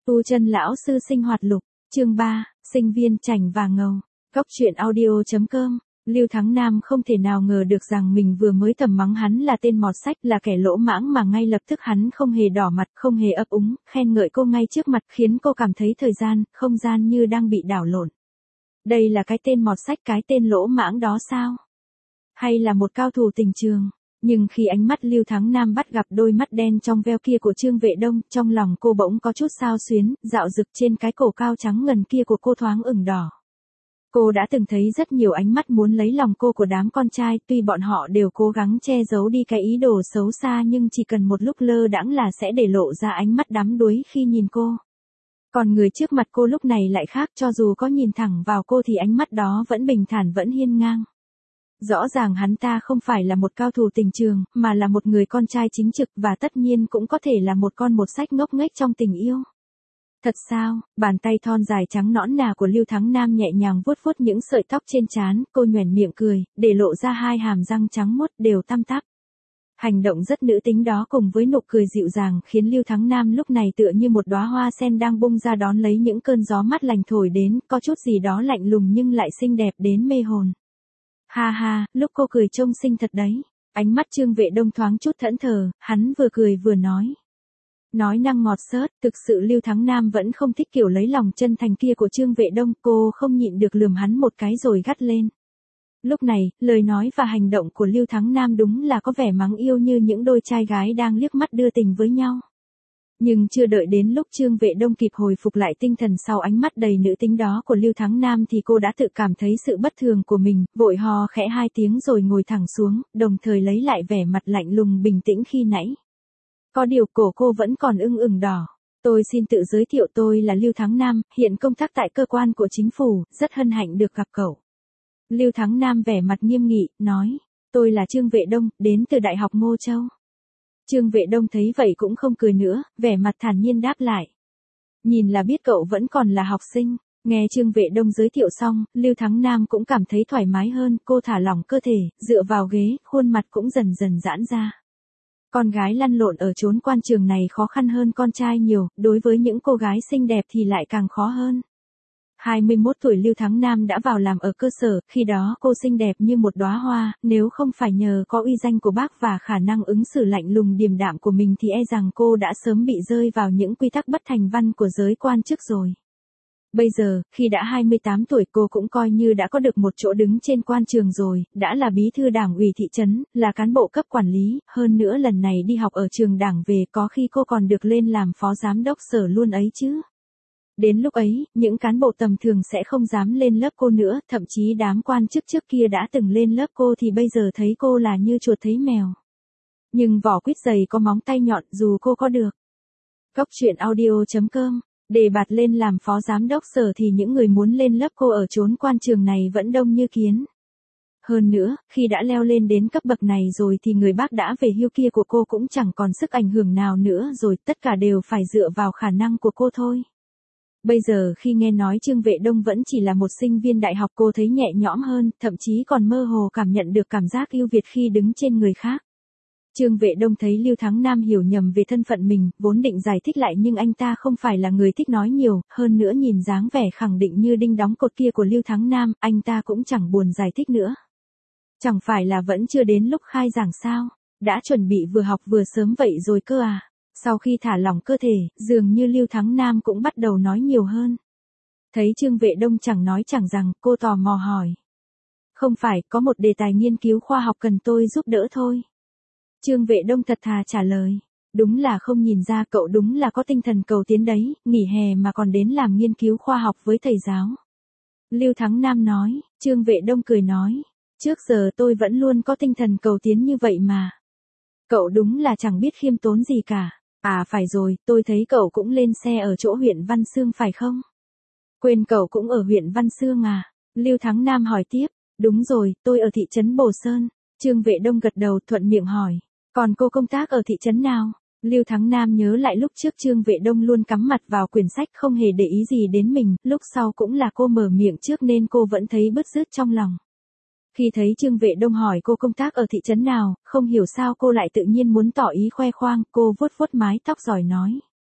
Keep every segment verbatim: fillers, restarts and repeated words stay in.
Tu chân lão sư sinh hoạt lục, chương ba, sinh viên chảnh và ngầu. Góc truyện audio.com. Lưu Thắng Nam không thể nào ngờ được rằng mình vừa mới thầm mắng hắn là tên mọt sách, là kẻ lỗ mãng, mà ngay lập tức hắn không hề đỏ mặt, không hề ấp úng, khen ngợi cô ngay trước mặt, khiến cô cảm thấy thời gian, không gian như đang bị đảo lộn. Đây là cái tên mọt sách, cái tên lỗ mãng đó sao? Hay là một cao thủ tình trường? Nhưng khi ánh mắt Lưu Thắng Nam bắt gặp đôi mắt đen trong veo kia của Trương Vệ Đông, trong lòng cô bỗng có chút xao xuyến, dạo rực trên cái cổ cao trắng ngần kia của cô thoáng ửng đỏ. Cô đã từng thấy rất nhiều ánh mắt muốn lấy lòng cô của đám con trai, tuy bọn họ đều cố gắng che giấu đi cái ý đồ xấu xa, nhưng chỉ cần một lúc lơ đãng là sẽ để lộ ra ánh mắt đắm đuối khi nhìn cô. Còn người trước mặt cô lúc này lại khác, cho dù có nhìn thẳng vào cô thì ánh mắt đó vẫn bình thản, vẫn hiên ngang. Rõ ràng hắn ta không phải là một cao thủ tình trường, mà là một người con trai chính trực, và tất nhiên cũng có thể là một con một sách ngốc nghếch trong tình yêu. Thật sao? Bàn tay thon dài trắng nõn nà của Lưu Thắng Nam nhẹ nhàng vuốt vuốt những sợi tóc trên trán, cô nhoẻn miệng cười, để lộ ra hai hàm răng trắng muốt đều tăm tắp. Hành động rất nữ tính đó cùng với nụ cười dịu dàng khiến Lưu Thắng Nam lúc này tựa như một đóa hoa sen đang bung ra đón lấy những cơn gió mát lành thổi đến, có chút gì đó lạnh lùng nhưng lại xinh đẹp đến mê hồn. Ha ha, lúc cô cười trông xinh thật đấy. Ánh mắt Trương Vệ Đông thoáng chút thẫn thờ, hắn vừa cười vừa nói. Nói năng ngọt xớt, thực sự Lưu Thắng Nam vẫn không thích kiểu lấy lòng chân thành kia của Trương Vệ Đông, cô không nhịn được lườm hắn một cái rồi gắt lên. Lúc này, lời nói và hành động của Lưu Thắng Nam đúng là có vẻ mắng yêu như những đôi trai gái đang liếc mắt đưa tình với nhau. Nhưng chưa đợi đến lúc Trương Vệ Đông kịp hồi phục lại tinh thần sau ánh mắt đầy nữ tính đó của Lưu Thắng Nam thì cô đã tự cảm thấy sự bất thường của mình, vội hò khẽ hai tiếng rồi ngồi thẳng xuống, đồng thời lấy lại vẻ mặt lạnh lùng bình tĩnh khi nãy. Có điều cổ cô vẫn còn ưng ửng đỏ. Tôi xin tự giới thiệu, tôi là Lưu Thắng Nam, hiện công tác tại cơ quan của chính phủ, rất hân hạnh được gặp cậu. Lưu Thắng Nam vẻ mặt nghiêm nghị, nói, tôi là Trương Vệ Đông, đến từ Đại học Ngô Châu. Trương Vệ Đông thấy vậy cũng không cười nữa, vẻ mặt thản nhiên đáp lại. Nhìn là biết cậu vẫn còn là học sinh. Nghe Trương Vệ Đông giới thiệu xong, Lưu Thắng Nam cũng cảm thấy thoải mái hơn, cô thả lỏng cơ thể, dựa vào ghế, khuôn mặt cũng dần dần giãn ra. Con gái lăn lộn ở chốn quan trường này khó khăn hơn con trai nhiều, đối với những cô gái xinh đẹp thì lại càng khó hơn. hai mươi mốt tuổi Lưu Thắng Nam đã vào làm ở cơ sở, khi đó cô xinh đẹp như một đóa hoa, nếu không phải nhờ có uy danh của bác và khả năng ứng xử lạnh lùng điềm đạm của mình thì e rằng cô đã sớm bị rơi vào những quy tắc bất thành văn của giới quan chức rồi. Bây giờ, khi đã hai mươi tám tuổi cô cũng coi như đã có được một chỗ đứng trên quan trường rồi, đã là bí thư đảng ủy thị trấn, là cán bộ cấp quản lý, hơn nữa lần này đi học ở trường đảng về có khi cô còn được lên làm phó giám đốc sở luôn ấy chứ. Đến lúc ấy, những cán bộ tầm thường sẽ không dám lên lớp cô nữa, thậm chí đám quan chức trước kia đã từng lên lớp cô thì bây giờ thấy cô là như chuột thấy mèo. Nhưng vỏ quýt dày có móng tay nhọn, dù cô có được. Góc truyện audio.com. Đề bạt lên làm phó giám đốc sở thì những người muốn lên lớp cô ở chốn quan trường này vẫn đông như kiến. Hơn nữa, khi đã leo lên đến cấp bậc này rồi thì người bác đã về hưu kia của cô cũng chẳng còn sức ảnh hưởng nào nữa rồi, tất cả đều phải dựa vào khả năng của cô thôi. Bây giờ khi nghe nói Trương Vệ Đông vẫn chỉ là một sinh viên đại học, cô thấy nhẹ nhõm hơn, thậm chí còn mơ hồ cảm nhận được cảm giác ưu việt khi đứng trên người khác. Trương Vệ Đông thấy Lưu Thắng Nam hiểu nhầm về thân phận mình, vốn định giải thích lại nhưng anh ta không phải là người thích nói nhiều, hơn nữa nhìn dáng vẻ khẳng định như đinh đóng cột kia của Lưu Thắng Nam, anh ta cũng chẳng buồn giải thích nữa. Chẳng phải là vẫn chưa đến lúc khai giảng sao? Đã chuẩn bị vừa học vừa sớm vậy rồi cơ à? Sau khi thả lỏng cơ thể, dường như Lưu Thắng Nam cũng bắt đầu nói nhiều hơn. Thấy Trương Vệ Đông chẳng nói chẳng rằng, cô tò mò hỏi. Không phải, có một đề tài nghiên cứu khoa học cần tôi giúp đỡ thôi. Trương Vệ Đông thật thà trả lời. Đúng là không nhìn ra, cậu đúng là có tinh thần cầu tiến đấy, nghỉ hè mà còn đến làm nghiên cứu khoa học với thầy giáo. Lưu Thắng Nam nói. Trương Vệ Đông cười nói. Trước giờ tôi vẫn luôn có tinh thần cầu tiến như vậy mà. Cậu đúng là chẳng biết khiêm tốn gì cả. À phải rồi, tôi thấy cậu cũng lên xe ở chỗ huyện Văn Xương phải không? Quên, cậu cũng ở huyện Văn Xương à? Lưu Thắng Nam hỏi tiếp. Đúng rồi, tôi ở thị trấn Bồ Sơn. Trương Vệ Đông gật đầu thuận miệng hỏi. Còn cô công tác ở thị trấn nào? Lưu Thắng Nam nhớ lại lúc trước Trương Vệ Đông luôn cắm mặt vào quyển sách không hề để ý gì đến mình, lúc sau cũng là cô mở miệng trước nên cô vẫn thấy bứt rứt trong lòng. Khi thấy Trương Vệ Đông hỏi cô công tác ở thị trấn nào, không hiểu sao cô lại tự nhiên muốn tỏ ý khoe khoang, cô vuốt vuốt mái tóc giỏi nói.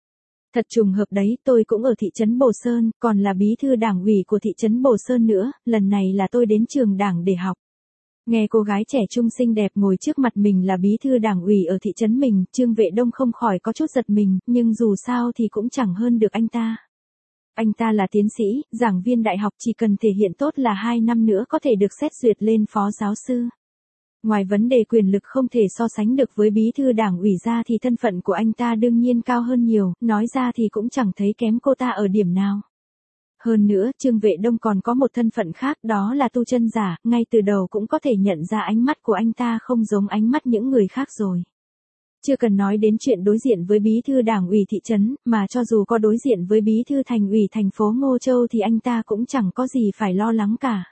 Thật trùng hợp đấy, tôi cũng ở thị trấn Bồ Sơn, còn là bí thư đảng ủy của thị trấn Bồ Sơn nữa, lần này là tôi đến trường đảng để học. Nghe cô gái trẻ trung xinh đẹp ngồi trước mặt mình là bí thư đảng ủy ở thị trấn mình, Trương Vệ Đông không khỏi có chút giật mình, nhưng dù sao thì cũng chẳng hơn được anh ta. Anh ta là tiến sĩ, giảng viên đại học, chỉ cần thể hiện tốt là hai năm nữa có thể được xét duyệt lên phó giáo sư. Ngoài vấn đề quyền lực không thể so sánh được với bí thư đảng ủy ra thì thân phận của anh ta đương nhiên cao hơn nhiều, nói ra thì cũng chẳng thấy kém cô ta ở điểm nào. Hơn nữa, Trương Vệ Đông còn có một thân phận khác, đó là tu chân giả, ngay từ đầu cũng có thể nhận ra ánh mắt của anh ta không giống ánh mắt những người khác rồi. Chưa cần nói đến chuyện đối diện với bí thư đảng ủy thị trấn, mà cho dù có đối diện với bí thư thành ủy thành phố Ngô Châu thì anh ta cũng chẳng có gì phải lo lắng cả.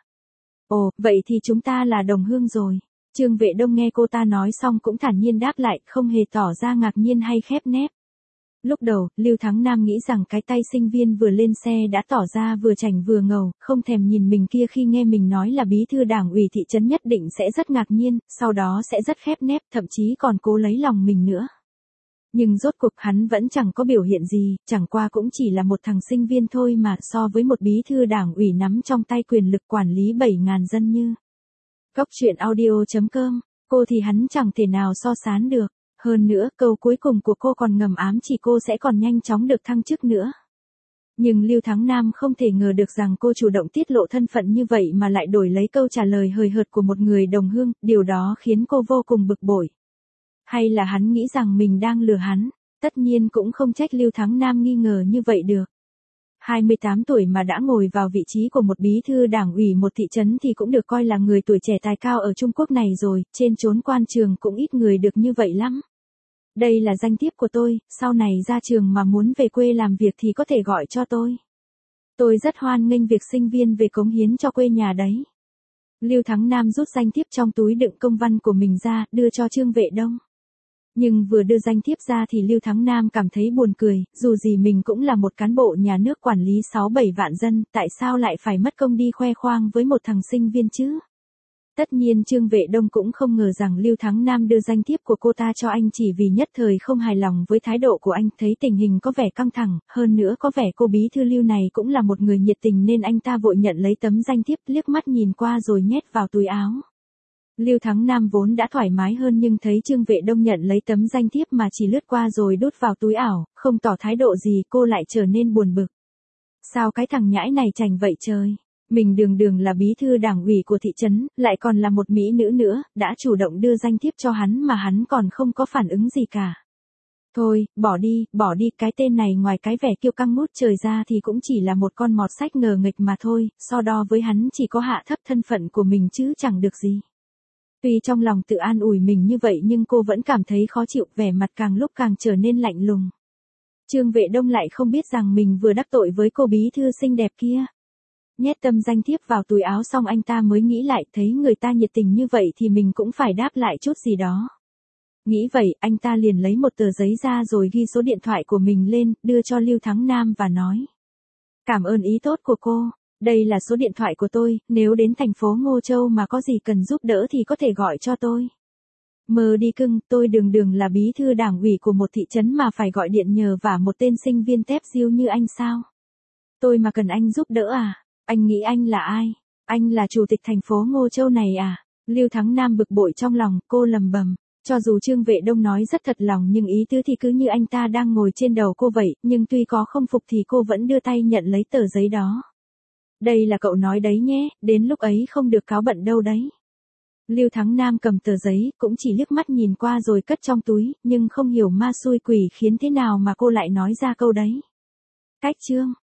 Ồ, vậy thì chúng ta là đồng hương rồi. Trương Vệ Đông nghe cô ta nói xong cũng thản nhiên đáp lại, không hề tỏ ra ngạc nhiên hay khép nép. Lúc đầu, Lưu Thắng Nam nghĩ rằng cái tay sinh viên vừa lên xe đã tỏ ra vừa chảnh vừa ngầu, không thèm nhìn mình kia khi nghe mình nói là bí thư đảng ủy thị trấn nhất định sẽ rất ngạc nhiên, sau đó sẽ rất khép nép, thậm chí còn cố lấy lòng mình nữa. Nhưng rốt cuộc hắn vẫn chẳng có biểu hiện gì, chẳng qua cũng chỉ là một thằng sinh viên thôi mà, so với một bí thư đảng ủy nắm trong tay quyền lực quản lý bảy ngàn dân như. Cốc truyện audio chấm com, cô thì hắn chẳng thể nào so sánh được. Hơn nữa, câu cuối cùng của cô còn ngầm ám chỉ cô sẽ còn nhanh chóng được thăng chức nữa. Nhưng Lưu Thắng Nam không thể ngờ được rằng cô chủ động tiết lộ thân phận như vậy mà lại đổi lấy câu trả lời hời hợt của một người đồng hương, điều đó khiến cô vô cùng bực bội. Hay là hắn nghĩ rằng mình đang lừa hắn? Tất nhiên cũng không trách Lưu Thắng Nam nghi ngờ như vậy được. hai mươi tám tuổi mà đã ngồi vào vị trí của một bí thư đảng ủy một thị trấn thì cũng được coi là người tuổi trẻ tài cao ở Trung Quốc này rồi, trên chốn quan trường cũng ít người được như vậy lắm. Đây là danh thiếp của tôi, sau này ra trường mà muốn về quê làm việc thì có thể gọi cho tôi. Tôi rất hoan nghênh việc sinh viên về cống hiến cho quê nhà đấy. Lưu Thắng Nam rút danh thiếp trong túi đựng công văn của mình ra, đưa cho Trương Vệ Đông. Nhưng vừa đưa danh thiếp ra thì Lưu Thắng Nam cảm thấy buồn cười, dù gì mình cũng là một cán bộ nhà nước quản lý sáu bảy vạn dân, tại sao lại phải mất công đi khoe khoang với một thằng sinh viên chứ? Tất nhiên Trương Vệ Đông cũng không ngờ rằng Lưu Thắng Nam đưa danh thiếp của cô ta cho anh chỉ vì nhất thời không hài lòng với thái độ của anh, thấy tình hình có vẻ căng thẳng, hơn nữa có vẻ cô bí thư Lưu này cũng là một người nhiệt tình nên anh ta vội nhận lấy tấm danh thiếp, liếc mắt nhìn qua rồi nhét vào túi áo. Lưu Thắng Nam vốn đã thoải mái hơn nhưng thấy Trương Vệ Đông nhận lấy tấm danh thiếp mà chỉ lướt qua rồi đút vào túi ảo, không tỏ thái độ gì, cô lại trở nên buồn bực. Sao cái thằng nhãi này chảnh vậy trời? Mình đường đường là bí thư đảng ủy của thị trấn, lại còn là một mỹ nữ nữa, đã chủ động đưa danh thiếp cho hắn mà hắn còn không có phản ứng gì cả. Thôi, bỏ đi, bỏ đi, cái tên này ngoài cái vẻ kiêu căng ngút trời ra thì cũng chỉ là một con mọt sách ngờ nghệch mà thôi, so đo với hắn chỉ có hạ thấp thân phận của mình chứ chẳng được gì. Tuy trong lòng tự an ủi mình như vậy nhưng cô vẫn cảm thấy khó chịu, vẻ mặt càng lúc càng trở nên lạnh lùng. Trương Vệ Đông lại không biết rằng mình vừa đắc tội với cô bí thư xinh đẹp kia. Nhét tấm danh thiếp vào túi áo xong anh ta mới nghĩ lại, thấy người ta nhiệt tình như vậy thì mình cũng phải đáp lại chút gì đó. Nghĩ vậy, anh ta liền lấy một tờ giấy ra rồi ghi số điện thoại của mình lên, đưa cho Lưu Thắng Nam và nói. Cảm ơn ý tốt của cô, đây là số điện thoại của tôi, nếu đến thành phố Ngô Châu mà có gì cần giúp đỡ thì có thể gọi cho tôi. Mơ đi cưng, tôi đường đường là bí thư đảng ủy của một thị trấn mà phải gọi điện nhờ vả một tên sinh viên tép diêu như anh sao? Tôi mà cần anh giúp đỡ à? Anh nghĩ anh là ai? Anh là chủ tịch thành phố Ngô Châu này à? Lưu Thắng Nam bực bội trong lòng, cô lầm bầm. Cho dù Trương Vệ Đông nói rất thật lòng nhưng ý tứ thì cứ như anh ta đang ngồi trên đầu cô vậy, nhưng tuy có không phục thì cô vẫn đưa tay nhận lấy tờ giấy đó. Đây là cậu nói đấy nhé, đến lúc ấy không được cáo bận đâu đấy. Lưu Thắng Nam cầm tờ giấy, cũng chỉ liếc mắt nhìn qua rồi cất trong túi, nhưng không hiểu ma xui quỷ khiến thế nào mà cô lại nói ra câu đấy. Cách chương